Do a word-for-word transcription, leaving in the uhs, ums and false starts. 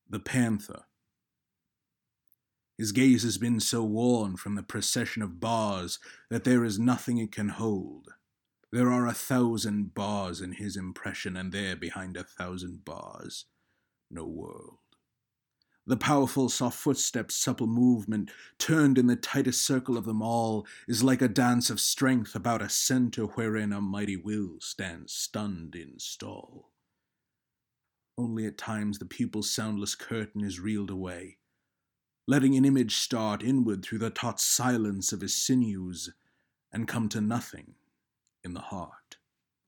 The Panther. His gaze has been so worn from the procession of bars that there is nothing it can hold. There are a thousand bars in his impression, and there, behind a thousand bars, no world. The powerful, soft footsteps, supple movement, turned in the tightest circle of them all, is like a dance of strength about a center wherein a mighty will stands stunned in stall. Only at times the pupil's soundless curtain is reeled away, letting an image start inward through the taut silence of his sinews and come to nothing in the heart.